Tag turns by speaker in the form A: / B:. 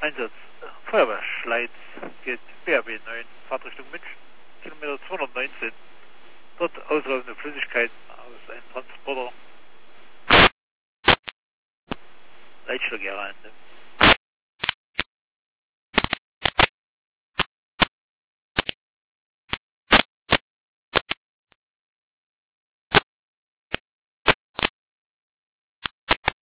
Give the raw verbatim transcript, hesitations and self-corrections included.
A: Einsatz Feuerwehrschleiz geht B R B neun, Fahrtrichtung München, Kilometer zweihundertneunzehn. Dort auslaufende Flüssigkeiten aus einem Transporter. Leitstelle Ende.